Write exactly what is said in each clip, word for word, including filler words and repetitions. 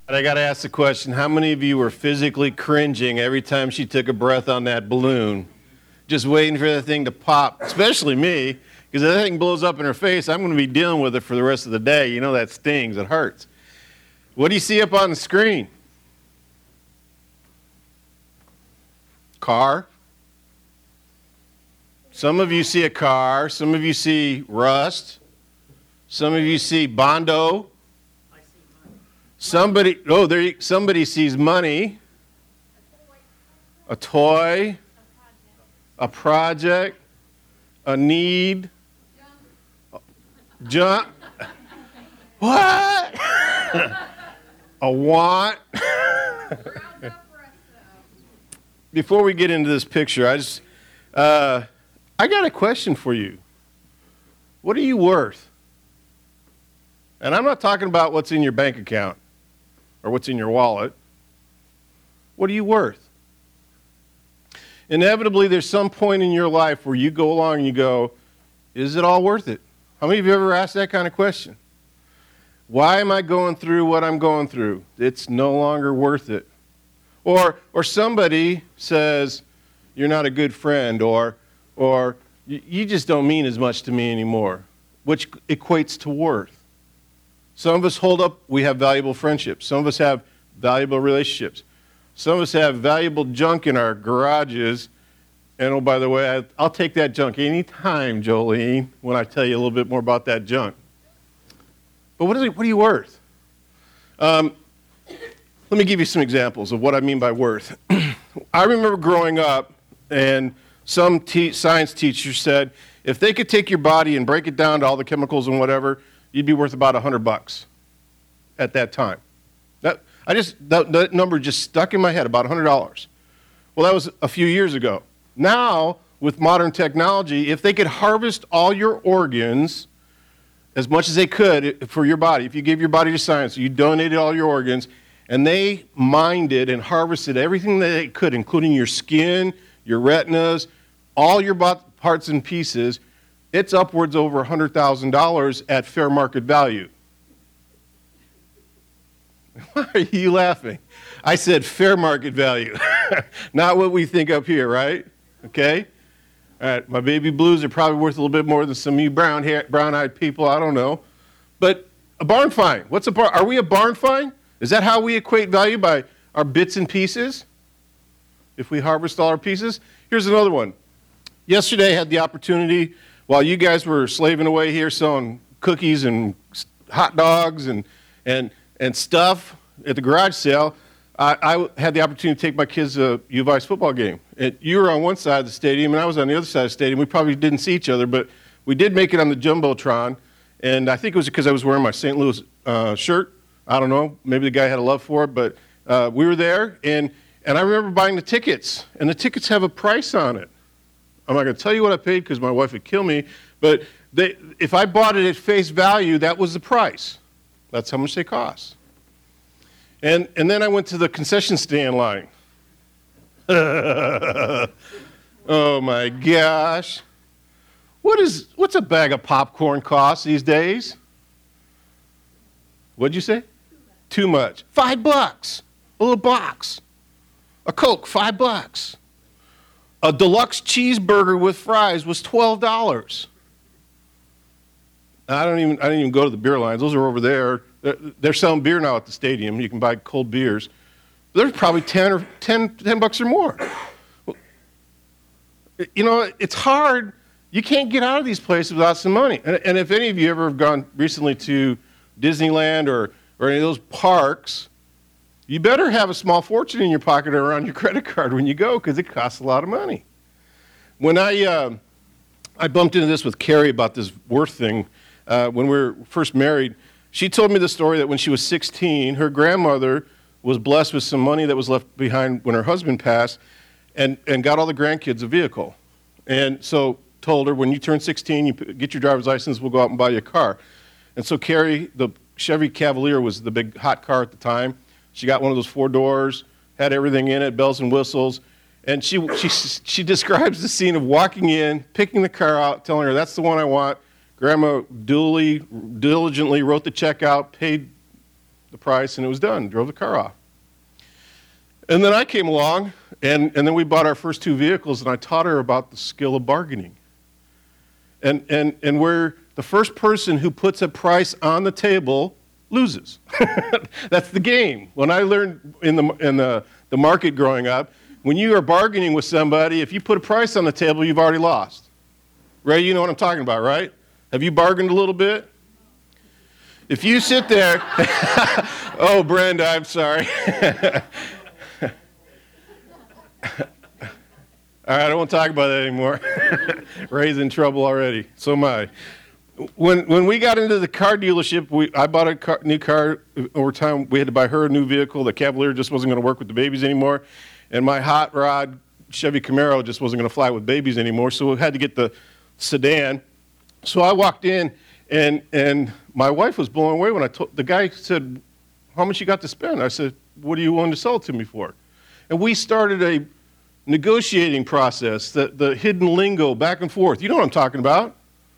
I got to ask the question, how many of you were physically cringing every time she took a breath on that balloon, just waiting for the thing to pop, especially me, because if that thing blows up in her face, I'm going to be dealing with it for the rest of the day. You know that stings, it hurts. What do you see up on the screen? Car. Some of you see a car, some of you see rust, some of you see Bondo. Somebody, oh, there. You, somebody sees money, a toy, a project, a need, junk. What? A want. Before we get into this picture, I just, uh, I got a question for you. What are you worth? And I'm not talking about what's in your bank account or what's in your wallet. What are you worth? Inevitably, there's some point in your life where you go along and you go, is it all worth it? How many of you ever asked that kind of question? Why am I going through what I'm going through? It's no longer worth it. Or, or somebody says, you're not a good friend, or, or you just don't mean as much to me anymore, which equates to worth. Some of us hold up, we have valuable friendships. Some of us have valuable relationships. Some of us have valuable junk in our garages. And oh, by the way, I, I'll take that junk anytime, Jolene, when I tell you a little bit more about that junk. But what, is it, what are you worth? Um, let me give you some examples of what I mean by worth. I remember growing up, and some te- science teacher said, if they could take your body and break it down to all the chemicals and whatever, you'd be worth about a hundred bucks at that time. That I just that, that number just stuck in my head, about a hundred dollars. Well, that was a few years ago. Now, with modern technology, if they could harvest all your organs as much as they could for your body, if you gave your body to science, you donated all your organs, and they mined it and harvested everything that they could, including your skin, your retinas, all your parts and pieces, it's upwards over one hundred thousand dollars at fair market value. Why are you laughing? I said fair market value, not what we think up here, right? Okay? All right, my baby blues are probably worth a little bit more than some of you brown hair, brown-eyed people, I don't know. But a barn find, what's a barn? Are we a barn find? Is that how we equate value, by our bits and pieces? If we harvest all our pieces? Here's another one. Yesterday I had the opportunity, while you guys were slaving away here selling cookies and hot dogs and and and stuff at the garage sale, I, I had the opportunity to take my kids to a U of I's football game. And you were on one side of the stadium, and I was on the other side of the stadium. We probably didn't see each other, but we did make it on the Jumbotron. And I think it was because I was wearing my Saint Louis uh, shirt. I don't know. Maybe the guy had a love for it, but uh, we were there. And, and I remember buying the tickets, and the tickets have a price on it. I'm not going to tell you what I paid because my wife would kill me, but they, if I bought it at face value, that was the price. That's how much they cost. And, and then I went to the concession stand line. Oh my gosh. What is, what's a bag of popcorn cost these days? What'd you say? Too much. Five bucks. A little box. A Coke, five bucks. A deluxe cheeseburger with fries was twelve dollars. I don't even I didn't even go to the beer lines. Those are over there. They're, they're selling beer now at the stadium. You can buy cold beers. There's probably ten or ten, ten bucks or more. You know, it's hard. You can't get out of these places without some money. And, and if any of you ever have gone recently to Disneyland or, or any of those parks, you better have a small fortune in your pocket or on your credit card when you go, because it costs a lot of money. When I uh, I bumped into this with Carrie about this worth thing uh, when we were first married, she told me the story that when she was sixteen, her grandmother was blessed with some money that was left behind when her husband passed, and, and got all the grandkids a vehicle. And so told her, when you turn sixteen, you get your driver's license, we'll go out and buy you a car. And so Carrie, the Chevy Cavalier was the big hot car at the time. She got one of those four doors, had everything in it, bells and whistles. And she, she, she describes the scene of walking in, picking the car out, telling her, that's the one I want. Grandma duly, diligently wrote the check out, paid the price, and it was done. Drove the car off. And then I came along, and, and then we bought our first two vehicles, and I taught her about the skill of bargaining. And, and, and where the first person who puts a price on the table loses. That's the game. When I learned in the, in the, the market growing up, when you are bargaining with somebody, if you put a price on the table, you've already lost. Ray, you know what I'm talking about, right? Have you bargained a little bit? If you sit there, oh, Brenda, I'm sorry. All right, I won't talk about that anymore. Ray's in trouble already. So am I. When when we got into the car dealership, we I bought a car, new car over time. We had to buy her a new vehicle. The Cavalier just wasn't going to work with the babies anymore, and my hot rod Chevy Camaro just wasn't going to fly with babies anymore. So we had to get the sedan. So I walked in, and and my wife was blown away when I told the guy said, "How much you got to spend?" I said, "What are you willing to sell it to me for?" And we started a negotiating process, the, the hidden lingo back and forth. You know what I'm talking about.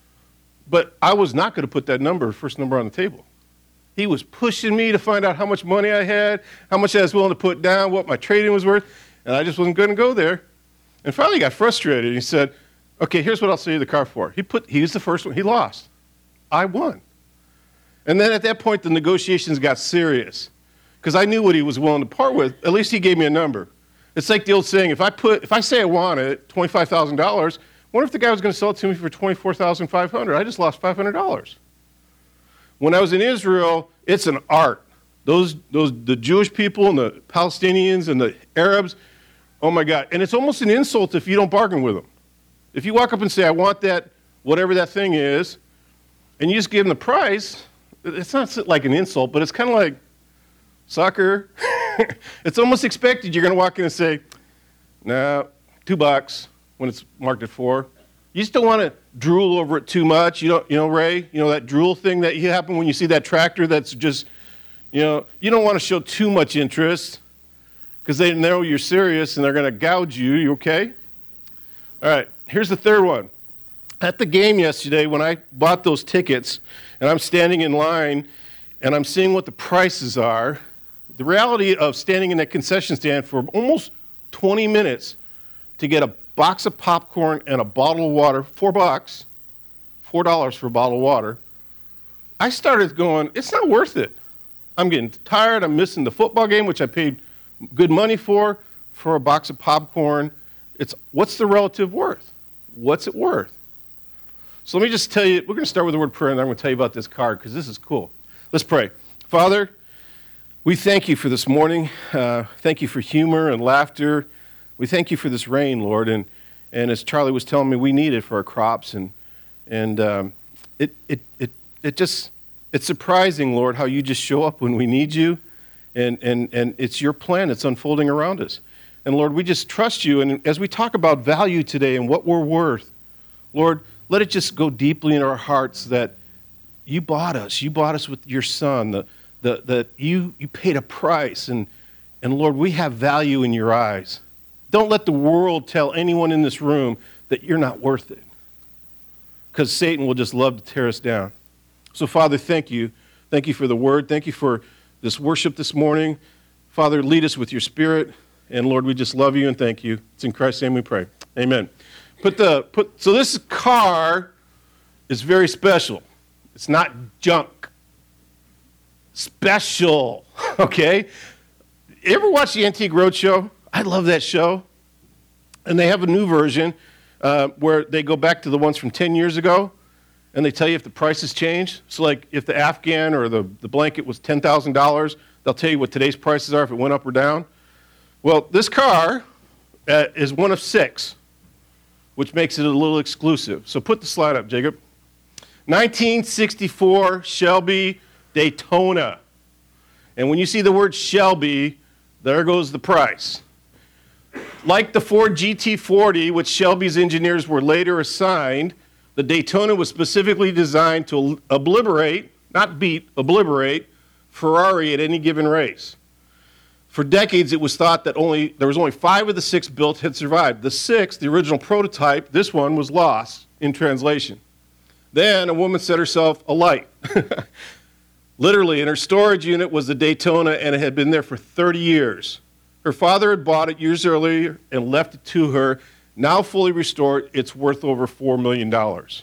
But I was not going to put that number, first number on the table. He was pushing me to find out how much money I had, how much I was willing to put down, what my trading was worth, and I just wasn't going to go there. And finally he got frustrated. He said, okay, here's what I'll sell you the car for. He put, he was the first one. He lost. I won. And then at that point, the negotiations got serious because I knew what he was willing to part with. At least he gave me a number. It's like the old saying, if I put, if I say I want it, twenty-five thousand dollars, what if the guy was going to sell it to me for twenty-four thousand five hundred dollars? I just lost five hundred dollars. When I was in Israel, it's an art. Those, those, the Jewish people and the Palestinians and the Arabs, oh my God. And it's almost an insult if you don't bargain with them. If you walk up and say, I want that, whatever that thing is, and you just give them the price, it's not like an insult, but it's kind of like, sucker. It's almost expected. You're going to walk in and say, no, two bucks when it's marked at four. You just don't want to drool over it too much. You don't, you know, Ray, you know, that drool thing that you happen when you see that tractor that's just, you know, you don't want to show too much interest because they know you're serious and they're going to gouge you. You okay? All right, here's the third one. At the game yesterday when I bought those tickets and I'm standing in line and I'm seeing what the prices are, the reality of standing in that concession stand for almost twenty minutes to get a box of popcorn and a bottle of water, four bucks, four dollars for a bottle of water, I started going, it's not worth it. I'm getting tired. I'm missing the football game, which I paid good money for, for a box of popcorn. It's what's the relative worth? What's it worth? So let me just tell you, we're going to start with the word prayer, and I'm going to tell you about this card because this is cool. Let's pray. Father, we thank you for this morning. Uh, thank you for humor and laughter. We thank you for this rain, Lord. And, and as Charlie was telling me, we need it for our crops. And, and um, it, it, it, it just, it's surprising, Lord, how you just show up when we need you. And, and, and it's your plan that's unfolding around us. And Lord, we just trust you. And as we talk about value today and what we're worth, Lord, let it just go deeply in our hearts that you bought us. You bought us with your son. The, the, the, you, you paid a price. And, and Lord, we have value in your eyes. Don't let the world tell anyone in this room that you're not worth it. Because Satan will just love to tear us down. So, Father, thank you. Thank you for the word. Thank you for this worship this morning. Father, lead us with your spirit. And Lord, we just love you and thank you. It's in Christ's name we pray. Amen. Put the put so this car is very special. It's not junk. Special. Okay? You ever watch the Antique Roadshow? I love that show. And they have a new version uh, where they go back to the ones from ten years ago and they tell you if the prices change. So like if the Afghan or the, the blanket was ten thousand dollars, they'll tell you what today's prices are if it went up or down. Well, this car uh, is one of six, which makes it a little exclusive. So put the slide up, Jacob. nineteen sixty-four Shelby Daytona. And when you see the word Shelby, there goes the price. Like the Ford G T forty, which Shelby's engineers were later assigned, the Daytona was specifically designed to obliterate, not beat, obliterate Ferrari at any given race. For decades, it was thought that only there was only five of the six built had survived. The sixth, the original prototype, this one was lost in translation. Then a woman set herself alight. Literally, in her storage unit was the Daytona, and it had been there for thirty years. Her father had bought it years earlier and left it to her. Now fully restored, it's worth over four million dollars.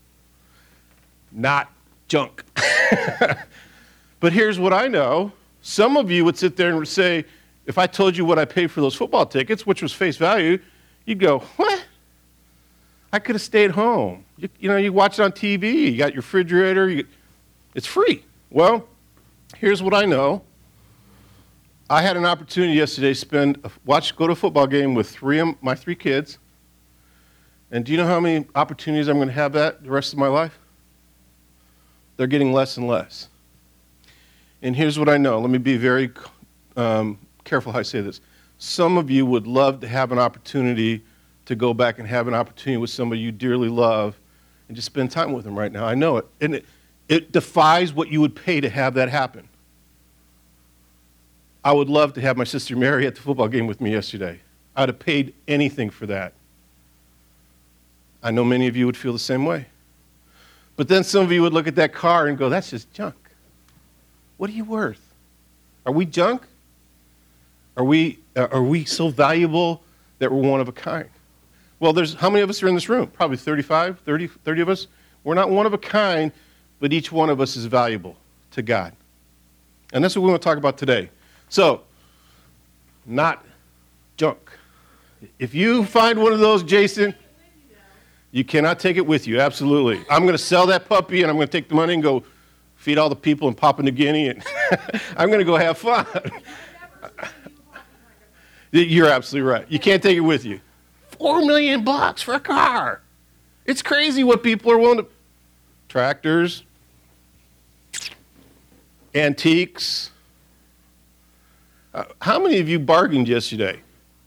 Not junk. But here's what I know. Some of you would sit there and say, if I told you what I paid for those football tickets, which was face value, you'd go, what? I could have stayed home. You, you know, you watch it on T V. You got your refrigerator. You, it's free. Well, here's what I know. I had an opportunity yesterday to spend, watch, go to a football game with three of my three kids. And do you know how many opportunities I'm going to have that the rest of my life? They're getting less and less. And here's what I know. Let me be very um, careful how I say this. Some of you would love to have an opportunity to go back and have an opportunity with somebody you dearly love and just spend time with them right now. I know it. And it, it defies what you would pay to have that happen. I would love to have my sister Mary at the football game with me yesterday. I would have paid anything for that. I know many of you would feel the same way. But then some of you would look at that car and go, that's just junk. What are you worth? Are we junk? Are we, uh, are we so valuable that we're one of a kind? Well, there's how many of us are in this room? Probably thirty-five, thirty, thirty of us. We're not one of a kind, but each one of us is valuable to God. And that's what we want to talk about today. So, not junk. If you find one of those, Jason, you cannot take it with you, absolutely. I'm going to sell that puppy, and I'm going to take the money and go feed all the people in Papua New Guinea, and I'm going to go have fun. You're absolutely right. You can't take it with you. Four million bucks for a car. It's crazy what people are willing to... Tractors, antiques. Uh, how many of you bargained yesterday?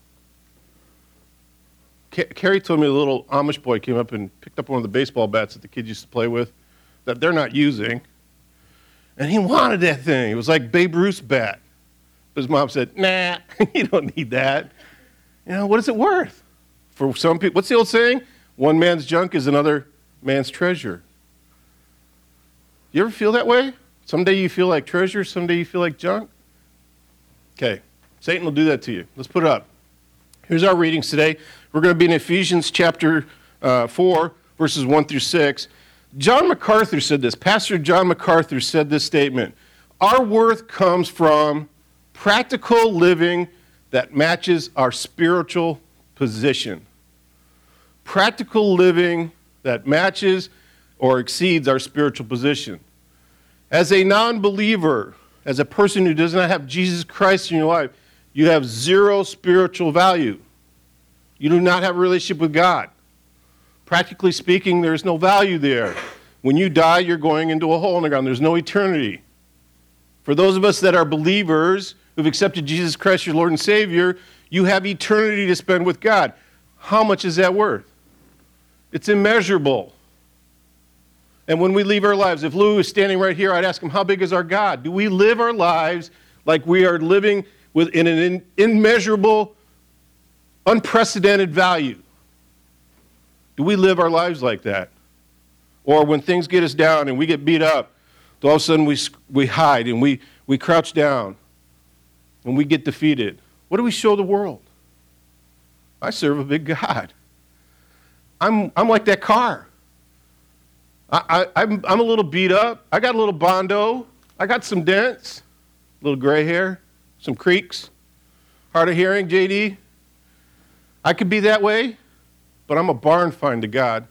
Carrie told me a little Amish boy came up and picked up one of the baseball bats that the kids used to play with that they're not using. And he wanted that thing. It was like Babe Ruth's bat. But his mom said, nah, you don't need that. You know, what is it worth? For some people, what's the old saying? One man's junk is another man's treasure. You ever feel that way? Someday you feel like treasure, someday you feel like junk? Okay, Satan will do that to you. Let's put it up. Here's our readings today. We're going to be in Ephesians chapter uh, four, verses one through six. John MacArthur said this. Pastor John MacArthur said this statement. Our worth comes from practical living that matches our spiritual position. Practical living that matches or exceeds our spiritual position. As a non-believer, as a person who does not have Jesus Christ in your life, you have zero spiritual value. You do not have a relationship with God. Practically speaking, there's no value there. When you die, you're going into a hole in the ground. There's no eternity. For those of us that are believers, who've accepted Jesus Christ, your Lord and Savior, you have eternity to spend with God. How much is that worth? It's immeasurable. And when we leave our lives, if Lou is standing right here, I'd ask him, how big is our God? Do we live our lives like we are living within an immeasurable, unprecedented value? Do we live our lives like that? Or when things get us down and we get beat up, all of a sudden we, we hide and we, we crouch down and we get defeated. What do we show the world? I serve a big God. I'm, I'm like that car. I, I, I'm, I'm a little beat up. I got a little bondo. I got some dents, a little gray hair, some creaks, hard of hearing, J D. I could be that way, but I'm a barn find to God.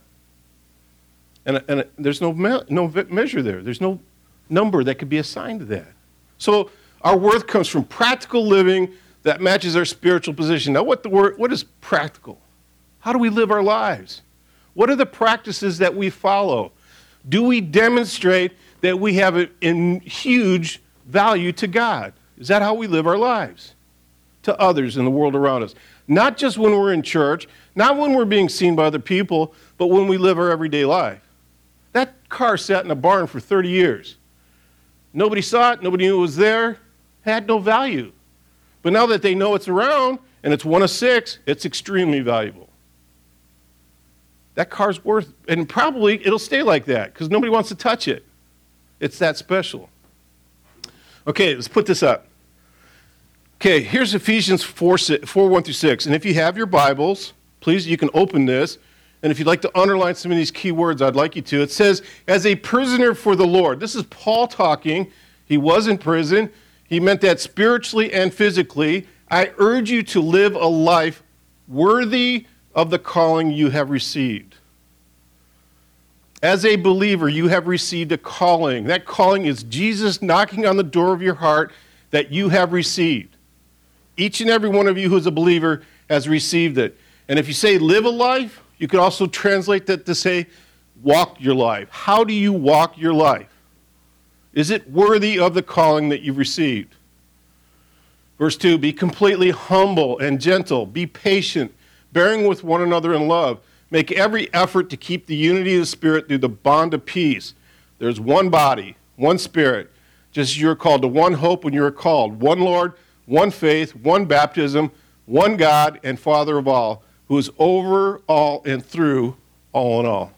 And, and there's no, me, no measure there. There's no number that could be assigned to that. So our worth comes from practical living that matches our spiritual position. Now, what the word? What is practical? How do we live our lives? What are the practices that we follow? Do we demonstrate that we have a in huge value to God? Is that how we live our lives? To others in the world around us. Not just when we're in church, not when we're being seen by other people, but when we live our everyday life. That car sat in a barn for thirty years. Nobody saw it, nobody knew it was there, it had no value. But now that they know it's around, and it's one of six, it's extremely valuable. That car's worth, and probably it'll stay like that, because nobody wants to touch it. It's that special. Okay, let's put this up. Okay, here's Ephesians four, four, one through six. And if you have your Bibles, please, you can open this. And if you'd like to underline some of these key words, I'd like you to. It says, as a prisoner for the Lord. This is Paul talking. He was in prison. He meant that spiritually and physically. I urge you to live a life worthy of the calling you have received. As a believer, you have received a calling. That calling is Jesus knocking on the door of your heart that you have received. Each and every one of you who is a believer has received it. And if you say live a life, you could also translate that to say walk your life. How do you walk your life? Is it worthy of the calling that you've received? Verse two, be completely humble and gentle. Be patient, bearing with one another in love. Make every effort to keep the unity of the Spirit through the bond of peace. There's one body, one Spirit. Just as you're called to one hope when you're called. One Lord, one faith, one baptism, one God and Father of all, who is over all and through all in all.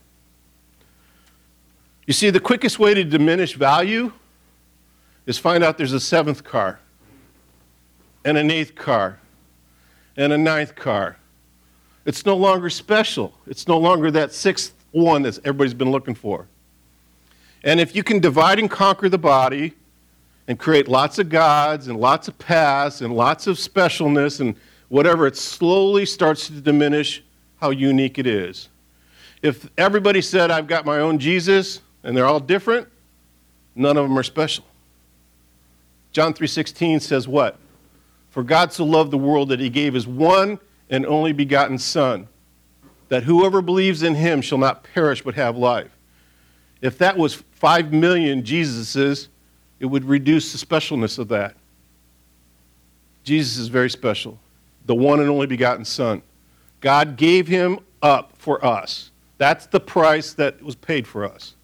You see, the quickest way to diminish value is find out there's a seventh car, and an eighth car, and a ninth car. It's no longer special. It's no longer that sixth one that everybody's been looking for. And if you can divide and conquer the body and create lots of gods and lots of paths and lots of specialness and whatever, it slowly starts to diminish how unique it is. If everybody said, I've got my own Jesus, and they're all different, none of them are special. John three sixteen says what? For God so loved the world that he gave his one and only begotten Son, that whoever believes in him shall not perish but have life. If that was five million Jesuses, it would reduce the specialness of that. Jesus is very special. The one and only begotten Son. God gave him up for us. That's the price that was paid for us.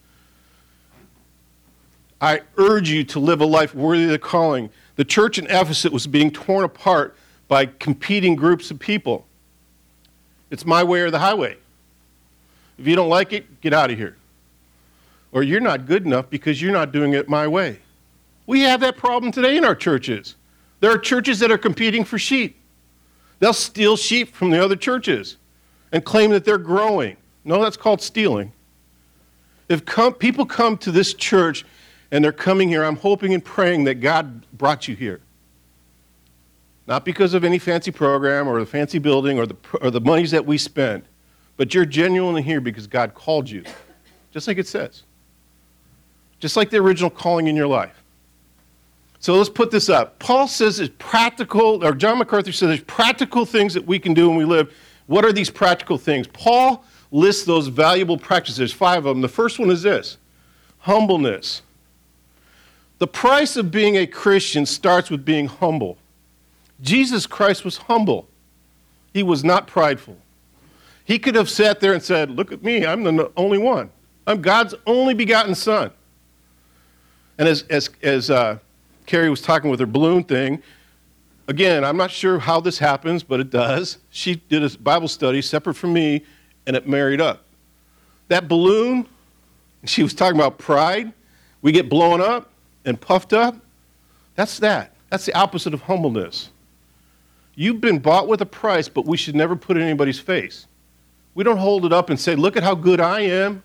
I urge you to live a life worthy of the calling. The church in Ephesus was being torn apart by competing groups of people. It's my way or the highway. If you don't like it, get out of here. Or you're not good enough because you're not doing it my way. We have that problem today in our churches. There are churches that are competing for sheep. They'll steal sheep from the other churches and claim that they're growing. No, that's called stealing. If come, people come to this church and they're coming here, I'm hoping and praying that God brought you here. Not because of any fancy program or the fancy building or the, or the monies that we spend, but you're genuinely here because God called you, just like it says. Just like the original calling in your life. So let's put this up. Paul says it's practical, or John MacArthur says there's practical things that we can do when we live. What are these practical things? Paul lists those valuable practices. There's five of them. The first one is this: humbleness. The price of being a Christian starts with being humble. Jesus Christ was humble. He was not prideful. He could have sat there and said, look at me, I'm the only one. I'm God's only begotten Son. And as, as, as uh, Carrie was talking with her balloon thing, again, I'm not sure how this happens, but it does. She did a Bible study separate from me, and it married up. That balloon, she was talking about pride. We get blown up and puffed up. That's that. That's the opposite of humbleness. You've been bought with a price, but we should never put it in anybody's face. We don't hold it up and say, look at how good I am.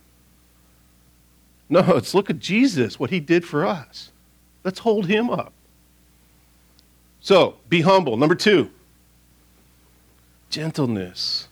No, it's look at Jesus, what he did for us. Let's hold him up. So, be humble. Number two, gentleness.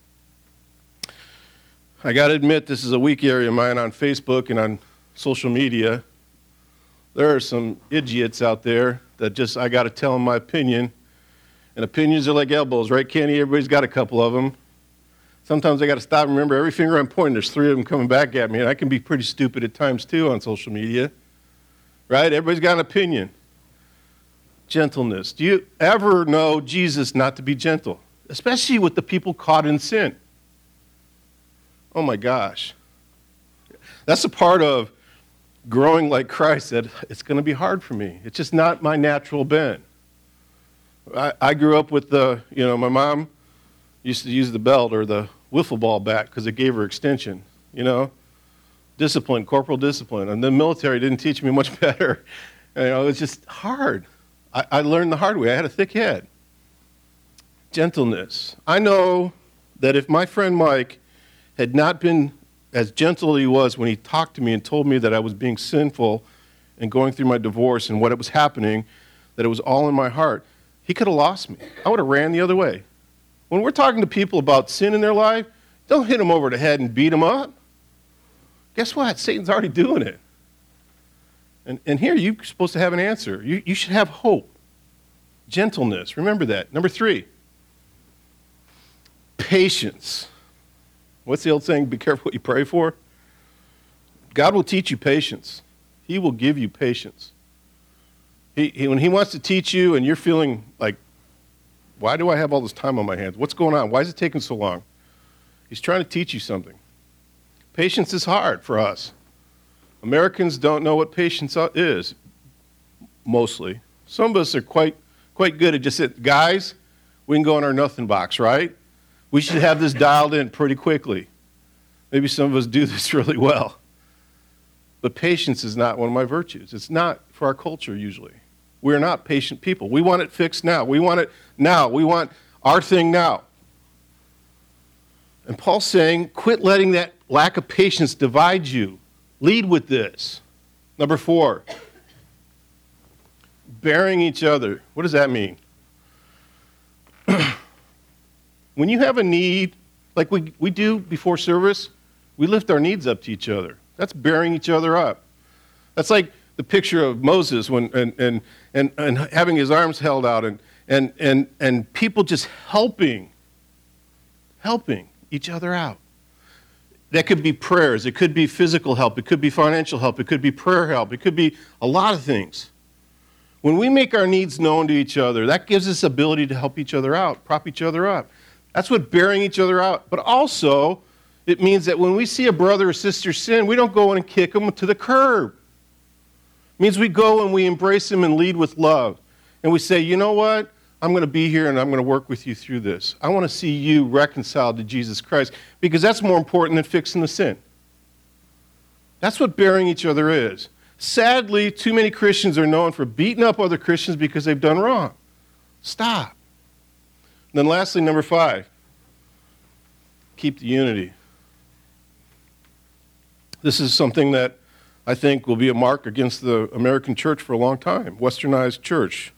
I got to admit, this is a weak area of mine on Facebook and on social media. There are some idiots out there that just, I got to tell them my opinion. And opinions are like elbows, right, Kenny? Everybody's got a couple of them. Sometimes I got to stop and remember every finger I'm pointing, there's three of them coming back at me. And I can be pretty stupid at times, too, on social media. Right? Everybody's got an opinion. Gentleness. Do you ever know Jesus not to be gentle? Especially with the people caught in sin. Oh, my gosh. That's a part of growing like Christ that it's going to be hard for me. It's just not my natural bent. I, I grew up with the, you know, my mom used to use the belt or the wiffle ball bat because it gave her extension, you know. Discipline, corporal discipline. And the military didn't teach me much better. You know, it's just hard. I, I learned the hard way. I had a thick head. Gentleness. I know that if my friend Mike had not been as gentle as he was when he talked to me and told me that I was being sinful and going through my divorce and what it was happening, that it was all in my heart, he could have lost me. I would have ran the other way. When we're talking to people about sin in their life, don't hit them over the head and beat them up. Guess what? Satan's already doing it. And, and here you're supposed to have an answer. You, you should have hope. Gentleness. Remember that. Number three, patience. What's the old saying? Be careful what you pray for. God will teach you patience. He will give you patience. He, he, when he wants to teach you and you're feeling like, why do I have all this time on my hands? What's going on? Why is it taking so long? He's trying to teach you something. Patience is hard for us. Americans don't know what patience is, mostly. Some of us are quite quite good at just saying, guys, we can go in our nothing box, right? We should have this dialed in pretty quickly. Maybe some of us do this really well. But patience is not one of my virtues. It's not for our culture usually. We're not patient people. We want it fixed now. We want it now. We want our thing now. And Paul's saying, quit letting that lack of patience divide you. Lead with this. Number four, bearing each other. What does that mean? When you have a need, like we, we do before service, we lift our needs up to each other. That's bearing each other up. That's like the picture of Moses when and and and, and having his arms held out and and and and people just helping, helping each other out. That could be prayers, it could be physical help, it could be financial help, it could be prayer help, it could be a lot of things. When we make our needs known to each other, that gives us ability to help each other out, prop each other up. That's what bearing each other out. But also, it means that when we see a brother or sister sin, we don't go in and kick them to the curb. It means we go and we embrace them and lead with love. And we say, you know what? I'm going to be here and I'm going to work with you through this. I want to see you reconciled to Jesus Christ because that's more important than fixing the sin. That's what bearing each other is. Sadly, too many Christians are known for beating up other Christians because they've done wrong. Stop. And then lastly, number five, keep the unity. This is something that I think will be a mark against the American church for a long time, westernized church.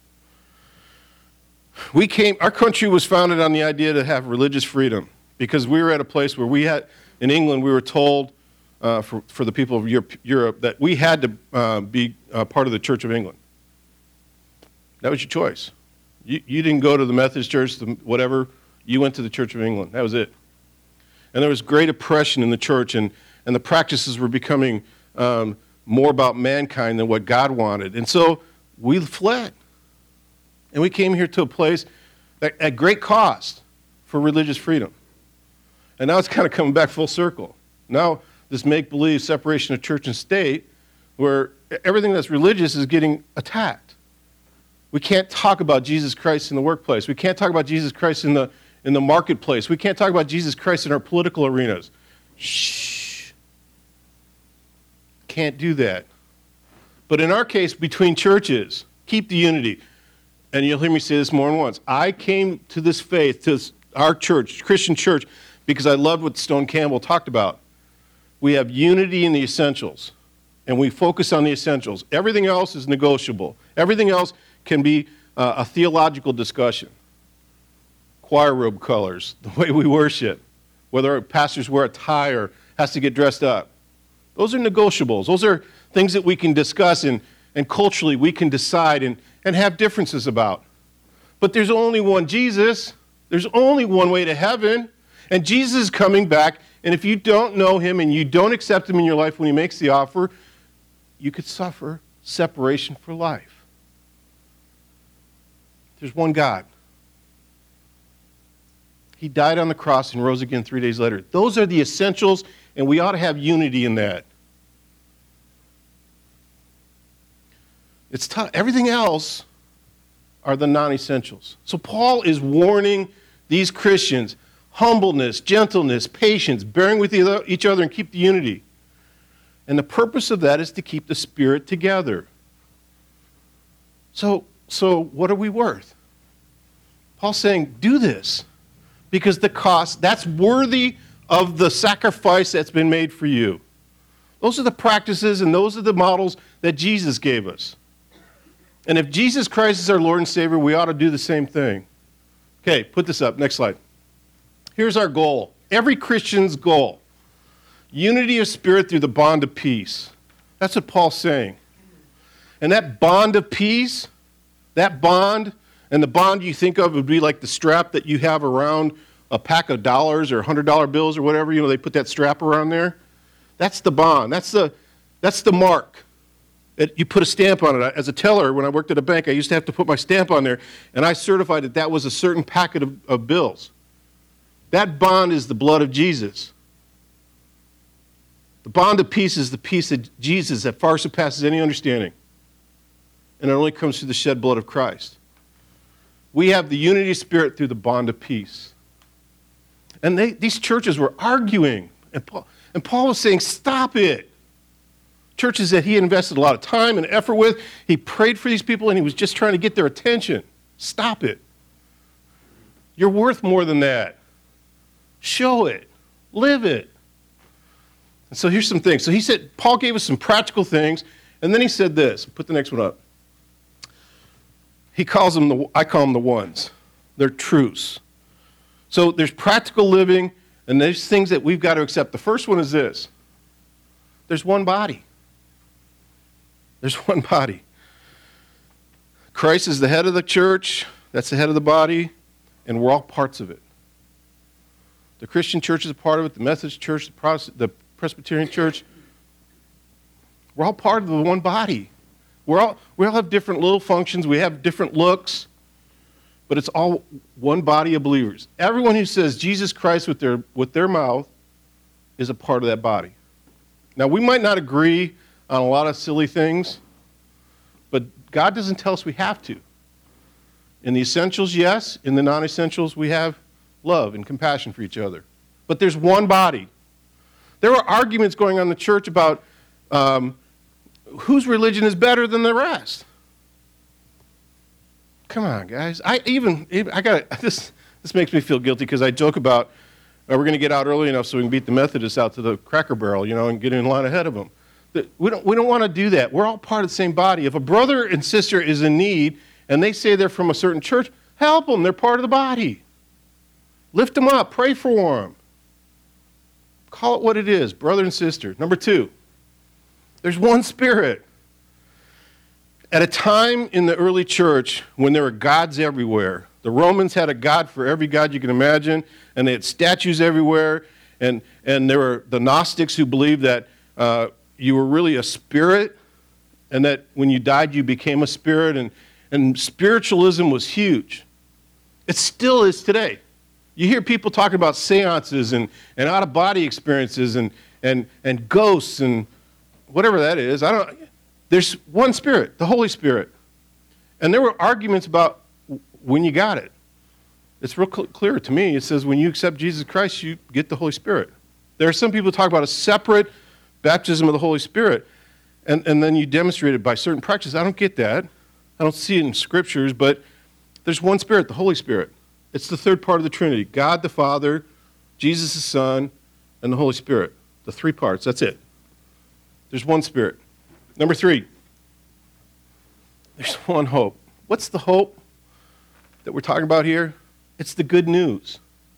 We came, our country was founded on the idea to have religious freedom because we were at a place where we had, in England, we were told uh, for, for the people of Europe, Europe that we had to uh, be uh, part of the Church of England. That was your choice. You, you didn't go to the Methodist Church, the whatever, you went to the Church of England. That was it. And there was great oppression in the church, and, and the practices were becoming um, more about mankind than what God wanted. And so we fled. And we came here to a place that, at great cost for religious freedom. And now it's kind of coming back full circle. Now this make-believe separation of church and state, where everything that's religious is getting attacked. We can't talk about Jesus Christ in the workplace. We can't talk about Jesus Christ in the, in the marketplace. We can't talk about Jesus Christ in our political arenas. Shh. Can't do that. But in our case, between churches, keep the unity. And you'll hear me say this more than once. I came to this faith, to this, our church, Christian church, because I loved what Stone Campbell talked about. We have unity in the essentials, and we focus on the essentials. Everything else is negotiable. Everything else can be uh, a theological discussion. Choir robe colors, the way we worship, whether our pastors wear a tie or has to get dressed up. Those are negotiables. Those are things that we can discuss and, and culturally we can decide and, and have differences about. But there's only one Jesus. There's only one way to heaven. And Jesus is coming back. And if you don't know him and you don't accept him in your life when he makes the offer, you could suffer separation for life. There's one God. He died on the cross and rose again three days later. Those are the essentials, and we ought to have unity in that. It's tough. Everything else are the non-essentials. So Paul is warning these Christians, humbleness, gentleness, patience, bearing with each other and keep the unity. And the purpose of that is to keep the Spirit together. So, so what are we worth? Paul's saying, do this, because the cost, that's worthy of the sacrifice that's been made for you. Those are the practices and those are the models that Jesus gave us. And if Jesus Christ is our Lord and Savior, we ought to do the same thing. Okay, put this up. Next slide. Here's our goal. Every Christian's goal. Unity of spirit through the bond of peace. That's what Paul's saying. And that bond of peace, that bond, and the bond you think of would be like the strap that you have around a pack of dollars or one hundred dollar bills or whatever. You know, they put that strap around there. That's the bond. That's the, that's the mark. It, you put a stamp on it. As a teller, when I worked at a bank, I used to have to put my stamp on there, and I certified that that was a certain packet of, of bills. That bond is the blood of Jesus. The bond of peace is the peace of Jesus that far surpasses any understanding. And it only comes through the shed blood of Christ. We have the unity of spirit through the bond of peace. And they, these churches were arguing. And Paul, and Paul was saying, stop it. Churches that he invested a lot of time and effort with, he prayed for these people and he was just trying to get their attention. Stop it. You're worth more than that. Show it. Live it. And so here's some things. So he said, Paul gave us some practical things, and then he said this. Put the next one up. He calls them, the, I call them the ones. They're truths. So there's practical living, and there's things that we've got to accept. The first one is this. There's one body. There's one body. Christ is the head of the church. That's the head of the body, and we're all parts of it. The Christian church is a part of it. The Methodist church, the Protestant, the Presbyterian church. We're all part of the one body. We're all, we all have different little functions. We have different looks. But it's all one body of believers. Everyone who says Jesus Christ with their, with their mouth is a part of that body. Now, we might not agree on a lot of silly things, but God doesn't tell us we have to. In the essentials, yes. In the non-essentials, we have love and compassion for each other. But there's one body. There were arguments going on in the church about um, whose religion is better than the rest. Come on, guys. I even, even I got this. This makes me feel guilty because I joke about uh, we're going to get out early enough so we can beat the Methodists out to the Cracker Barrel, you know, and get in line ahead of them. We don't. We don't want to do that. We're all part of the same body. If a brother and sister is in need and they say they're from a certain church, help them. They're part of the body. Lift them up. Pray for them. Call it what it is, brother and sister. Number two, there's one Spirit. At a time in the early church when there were gods everywhere, the Romans had a god for every god you can imagine, and they had statues everywhere, and, and there were the Gnostics who believed that uh, you were really a spirit, and that when you died you became a spirit, and, and spiritualism was huge. It still is today. You hear people talking about seances and, and out-of-body experiences and, and, and ghosts and whatever that is. I don't. There's one Spirit, the Holy Spirit. And there were arguments about when you got it. It's real cl- clear to me. It says when you accept Jesus Christ, you get the Holy Spirit. There are some people who talk about a separate baptism of the Holy Spirit, and, and then you demonstrate it by certain practices. I don't get that. I don't see it in Scriptures, but there's one Spirit, the Holy Spirit. It's the third part of the Trinity. God the Father, Jesus the Son, and the Holy Spirit. The three parts, that's it. There's one Spirit. Number three, there's one hope. What's the hope that we're talking about here? It's the good news.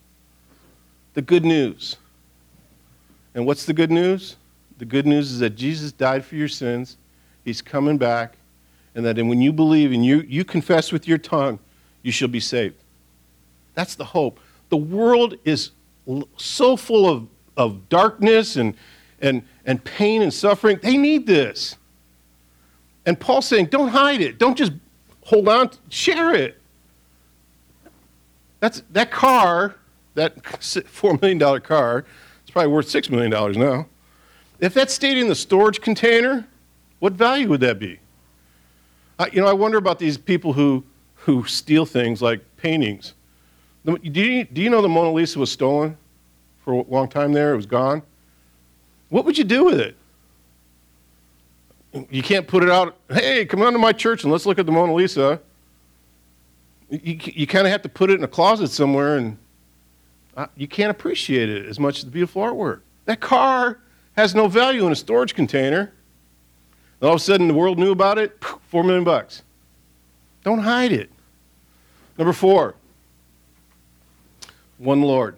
The good news. And what's the good news? The good news is that Jesus died for your sins. He's coming back. And that when you believe and you, you confess with your tongue, you shall be saved. That's the hope. The world is so full of, of darkness and, and, and pain and suffering. They need this. And Paul's saying, don't hide it. Don't just hold on. To, share it. That's, that car, that four million dollars car, it's probably worth six million dollars now. If that stayed in the storage container, what value would that be? I, you know, I wonder about these people who, who steal things like paintings. Do you, do you know the Mona Lisa was stolen for a long time there? It was gone. What would you do with it? You can't put it out, hey, come on to my church and let's look at the Mona Lisa. You, you kind of have to put it in a closet somewhere, and uh, you can't appreciate it as much as the beautiful artwork. That car has no value in a storage container. And all of a sudden, the world knew about it, four million bucks. Don't hide it. Number four, one Lord.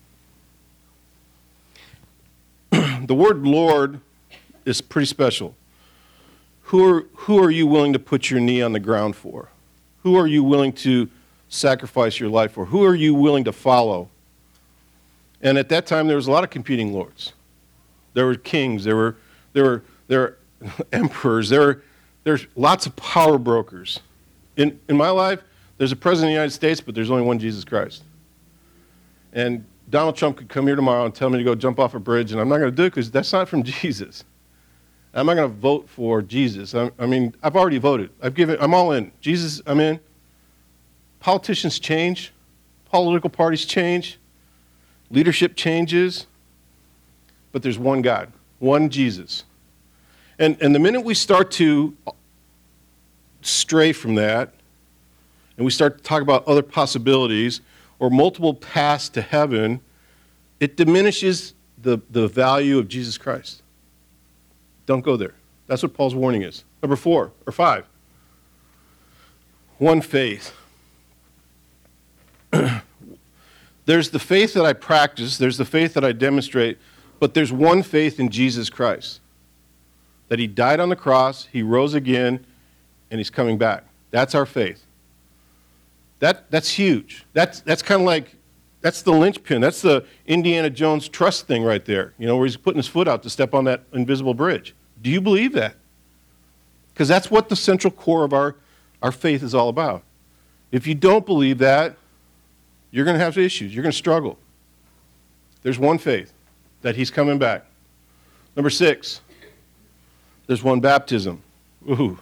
The word Lord is pretty special. Who are, who are you willing to put your knee on the ground for? Who are you willing to sacrifice your life for? Who are you willing to follow? And at that time, there was a lot of competing lords. There were kings. There were there were there were emperors. There were there's lots of power brokers. In in my life, there's a president of the United States, but there's only one Jesus Christ. And Donald Trump could come here tomorrow and tell me to go jump off a bridge, and I'm not going to do it because that's not from Jesus. I'm not going to vote for Jesus. I, I mean, I've already voted. I've given. I'm all in. Jesus, I'm in. Politicians change. Political parties change. Leadership changes. But there's one God, one Jesus. And, and the minute we start to stray from that, and we start to talk about other possibilities or multiple paths to heaven, it diminishes the, the value of Jesus Christ. Don't go there. That's what Paul's warning is. Number four, or five. One faith. There's the faith that I practice, there's the faith that I demonstrate, but there's one faith in Jesus Christ. That he died on the cross, he rose again, and he's coming back. That's our faith. That, that's huge. That's, that's kind of like, that's the linchpin. That's the Indiana Jones trust thing right there, you know, where he's putting his foot out to step on that invisible bridge. Do you believe that? Because that's what the central core of our, our faith is all about. If you don't believe that, you're going to have issues. You're going to struggle. There's one faith, that he's coming back. Number six, there's one baptism. Ooh.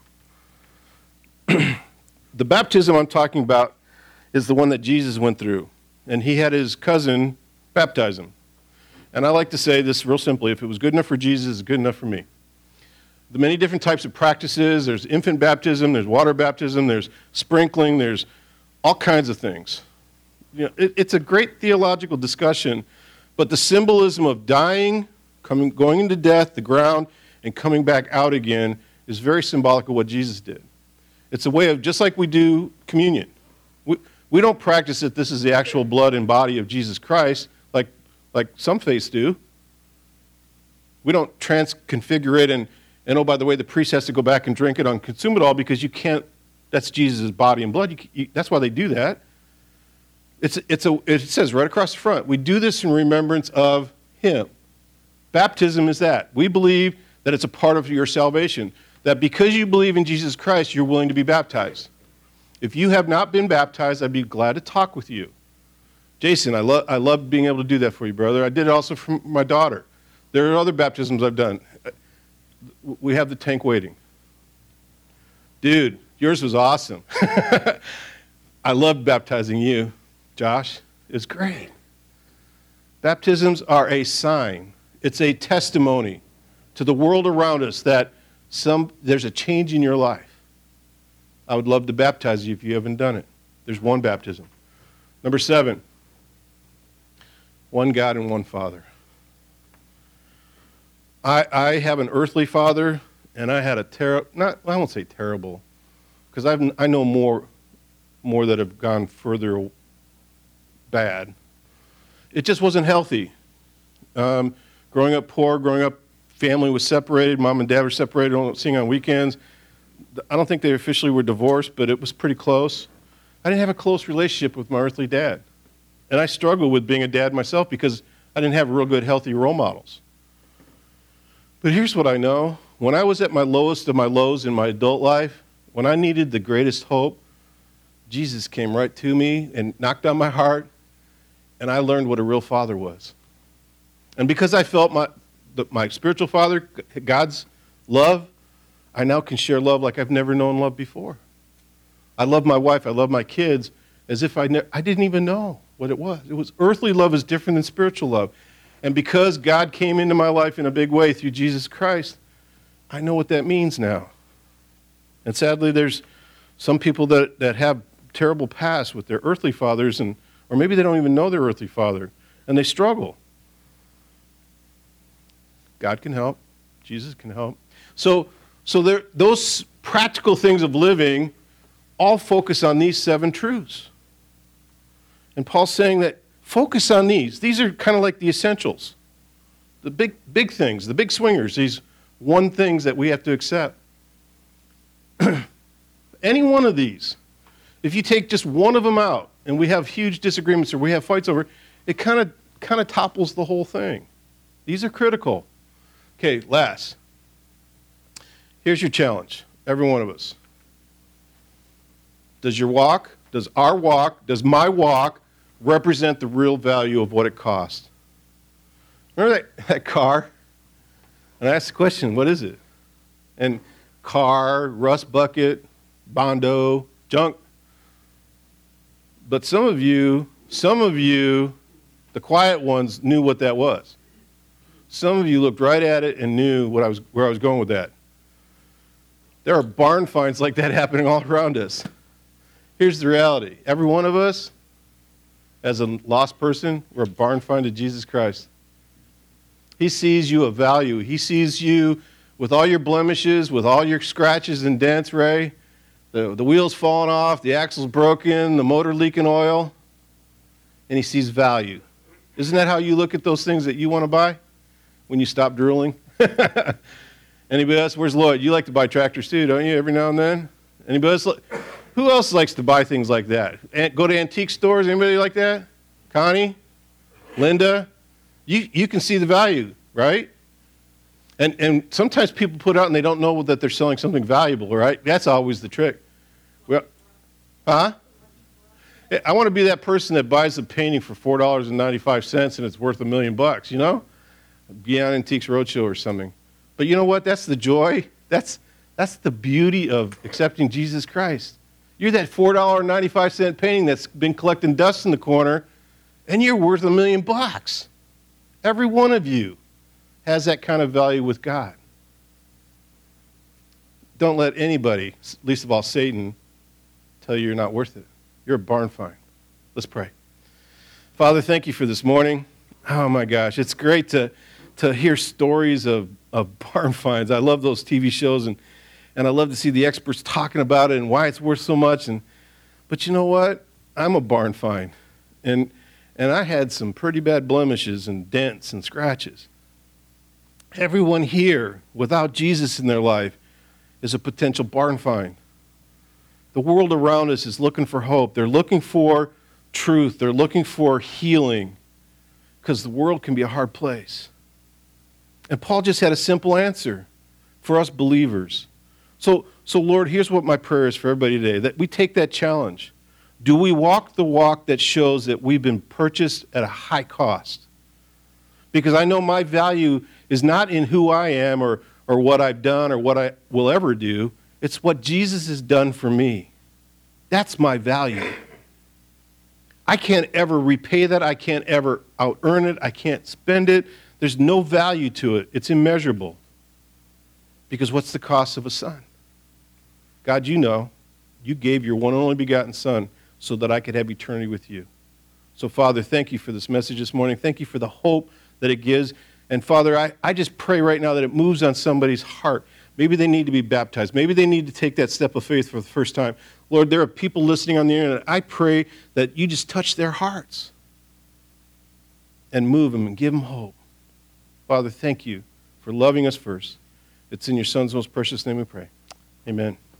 The baptism I'm talking about is the one that Jesus went through. And he had his cousin baptize him. And I like to say this real simply, if it was good enough for Jesus, it's good enough for me. The many different types of practices, there's infant baptism, there's water baptism, there's sprinkling, there's all kinds of things. You know, it, it's a great theological discussion, but the symbolism of dying, coming, going into death, the ground, and coming back out again is very symbolic of what Jesus did. It's a way of, just like we do communion. We, we don't practice that this is the actual blood and body of Jesus Christ like, like some faiths do. We don't transconfigure it and, and, oh, by the way, the priest has to go back and drink it and consume it all because you can't, that's Jesus' body and blood. You, you, that's why they do that. It's, it's a, it says right across the front, we do this in remembrance of him. Baptism is that. We believe that it's a part of your salvation, that because you believe in Jesus Christ, you're willing to be baptized. If you have not been baptized, I'd be glad to talk with you. Jason, I, lo- I love being able to do that for you, brother. I did it also for my daughter. There are other baptisms I've done. We have the tank waiting. Dude, yours was awesome. I loved baptizing you. Josh, it's great. Baptisms are a sign. It's a testimony to the world around us that some there's a change in your life. I would love to baptize you if you haven't done it. There's one baptism. Number seven, one God and one Father. I, I have an earthly father, and I had a terrible, not, I won't say terrible, because I've I know more, more that have gone further bad. It just wasn't healthy. Um, growing up poor, growing up, family was separated. Mom and dad were separated, only seeing on weekends. I don't think they officially were divorced, but it was pretty close. I didn't have a close relationship with my earthly dad. And I struggled with being a dad myself because I didn't have real good, healthy role models. But here's what I know. When I was at my lowest of my lows in my adult life, when I needed the greatest hope, Jesus came right to me and knocked on my heart, and I learned what a real father was. And because I felt my, the, my spiritual father, God's love, I now can share love like I've never known love before. I love my wife, I love my kids, as if I, ne- I didn't even know what it was. It was earthly love is different than spiritual love. And because God came into my life in a big way through Jesus Christ, I know what that means now. And sadly, there's some people that, that have terrible past with their earthly fathers, and or maybe they don't even know their earthly father, and they struggle. God can help. Jesus can help. So, so there, those practical things of living all focus on these seven truths. And Paul's saying that focus on these. These are kind of like the essentials, the big, big things, the big swingers, these one things that we have to accept. Any one of these, if you take just one of them out and we have huge disagreements or we have fights over it, it kind of kind of topples the whole thing. These are critical. Okay, last. Here's your challenge, every one of us. Does your walk, does our walk, does my walk represent the real value of what it cost? Remember that, that car? And I asked the question, what is it? And car, rust bucket, Bondo, junk. But some of you, some of you, the quiet ones, knew what that was. Some of you looked right at it and knew what I was, where I was going with that. There are barn finds like that happening all around us. Here's the reality. Every one of us, as a lost person, we're a barn find of Jesus Christ. He sees you of value. He sees you with all your blemishes, with all your scratches and dents, Ray. The, the wheel's falling off, the axle's broken, the motor leaking oil, and he sees value. Isn't that how you look at those things that you want to buy when you stop drooling? Anybody else? Where's Lloyd? You like to buy tractors too, don't you, every now and then? Anybody else? Who else likes to buy things like that? Go to antique stores? Anybody like that? Connie? Linda? You, you can see the value, right? And and sometimes people put out and they don't know that they're selling something valuable, right? That's always the trick. Well, huh? I want to be that person that buys a painting for four dollars and ninety-five cents and it's worth a million bucks, you know? Be on Antiques Roadshow or something. But you know what? That's the joy. That's, that's the beauty of accepting Jesus Christ. You're that four dollars and ninety-five cent painting that's been collecting dust in the corner, and you're worth a million bucks. Every one of you has that kind of value with God. Don't let anybody, least of all Satan, tell you you're not worth it. You're a barn find. Let's pray. Father, thank you for this morning. Oh my gosh, it's great to, to hear stories of, of barn finds. I love those T V shows, and, and I love to see the experts talking about it and why it's worth so much. And but you know what? I'm a barn find. And and I had some pretty bad blemishes and dents and scratches. Everyone here, without Jesus in their life, is a potential barn find. The world around us is looking for hope. They're looking for truth. They're looking for healing, because the world can be a hard place. And Paul just had a simple answer for us believers. So, so Lord, here's what my prayer is for everybody today, that we take that challenge. Do we walk the walk that shows that we've been purchased at a high cost? Because I know my value is not in who I am or, or what I've done or what I will ever do. It's what Jesus has done for me. That's my value. I can't ever repay that. I can't ever out-earn it. I can't spend it. There's no value to it. It's immeasurable. Because what's the cost of a son? God, you know, you gave your one and only begotten Son so that I could have eternity with you. So, Father, thank you for this message this morning. Thank you for the hope that it gives. And, Father, I, I just pray right now that it moves on somebody's heart. Maybe they need to be baptized. Maybe they need to take that step of faith for the first time. Lord, there are people listening on the internet. I pray that you just touch their hearts and move them and give them hope. Father, thank you for loving us first. It's in your Son's most precious name we pray. Amen.